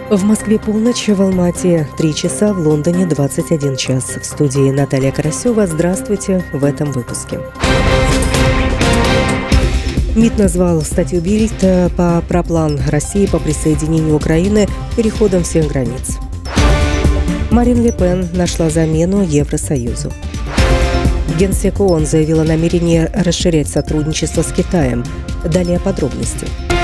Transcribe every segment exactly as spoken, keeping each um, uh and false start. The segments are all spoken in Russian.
В Москве полночь, в Алмате три часа, в Лондоне двадцать один час. В студии Наталья Карасева. Здравствуйте в этом выпуске. МИД назвал статью Бильд по про план России по присоединению Украины переходом всех границ. Марин Ле Пен нашла замену Евросоюзу. Генсек ООН заявил о намерении расширять сотрудничество с Китаем. Далее подробности.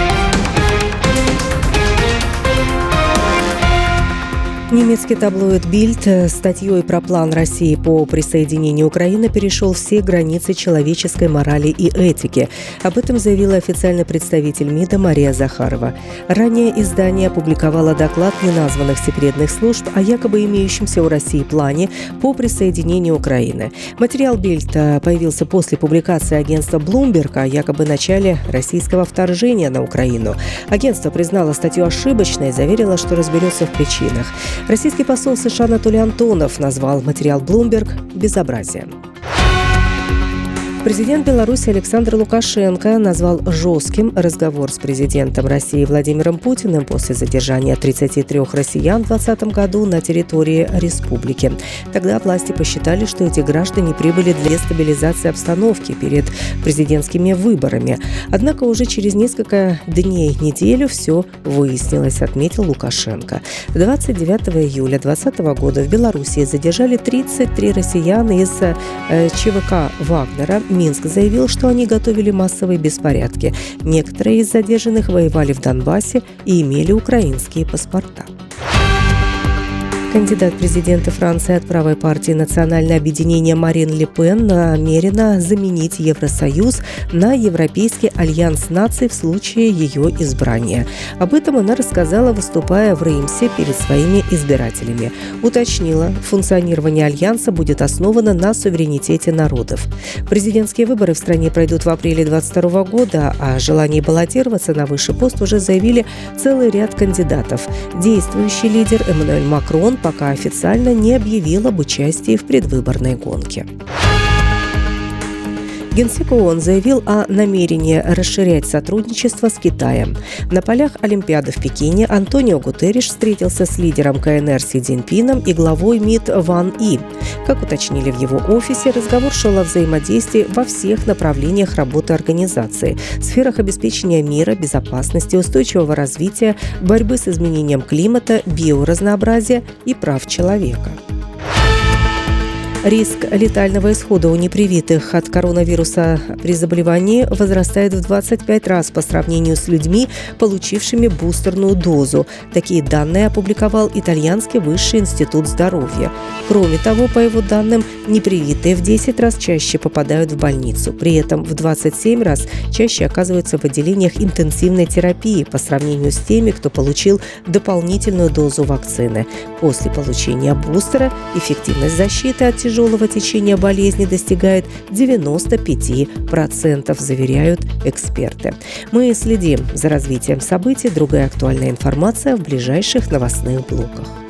Немецкий таблоид «Бильд» статьей про план России по присоединению Украины перешел все границы человеческой морали и этики. Об этом заявила официальный представитель МИДа Мария Захарова. Ранее издание опубликовало доклад неназванных секретных служб о якобы имеющемся у России плане по присоединению Украины. Материал «Бильд» появился после публикации агентства Bloomberg о якобы начале российского вторжения на Украину. Агентство признало статью ошибочной и заверило, что разберется в причинах. Российский посол США Анатолий Антонов назвал материал Bloomberg безобразием. Президент Беларуси Александр Лукашенко назвал жестким разговор с президентом России Владимиром Путиным после задержания тридцати трёх россиян в двадцатом году на территории республики. Тогда власти посчитали, что эти граждане прибыли для стабилизации обстановки перед президентскими выборами. Однако уже через несколько дней, неделю все выяснилось, отметил Лукашенко. двадцать девятого июля двадцатого года в Беларуси задержали тридцать три россиян из э, ЧВК «Вагнера». Минск заявил, что они готовили массовые беспорядки. Некоторые из задержанных воевали в Донбассе и имели украинские паспорта. Кандидат в президенты Франции от правой партии «Национальное объединение» Марин Ле Пен намерена заменить Евросоюз на Европейский альянс наций в случае ее избрания. Об этом она рассказала, выступая в Реймсе перед своими избирателями. Уточнила, функционирование альянса будет основано на суверенитете народов. Президентские выборы в стране пройдут в апреле двадцать второго года, а о желании баллотироваться на высший пост уже заявили целый ряд кандидатов. Действующий лидер Эммануэль Макрон пока официально не объявил об участии в предвыборной гонке. Генсек ООН заявил о намерении расширять сотрудничество с Китаем. На полях Олимпиады в Пекине Антонио Гутерриш встретился с лидером КНР Си Цзиньпином и главой МИД Ван И. Как уточнили в его офисе, разговор шел о взаимодействии во всех направлениях работы организации, сферах обеспечения мира, безопасности, устойчивого развития, борьбы с изменением климата, биоразнообразия и прав человека. Риск летального исхода у непривитых от коронавируса при заболевании возрастает в двадцать пять раз по сравнению с людьми, получившими бустерную дозу. Такие данные опубликовал итальянский высший институт здоровья. Кроме того, по его данным, непривитые в десять раз чаще попадают в больницу. При этом в двадцать семь раз чаще оказываются в отделениях интенсивной терапии по сравнению с теми, кто получил дополнительную дозу вакцины. После получения бустера эффективность защиты от тяжелого тяжелого течения болезни достигает девяносто пять процентов, заверяют эксперты. Мы следим за развитием событий. Другая актуальная информация в ближайших новостных блоках.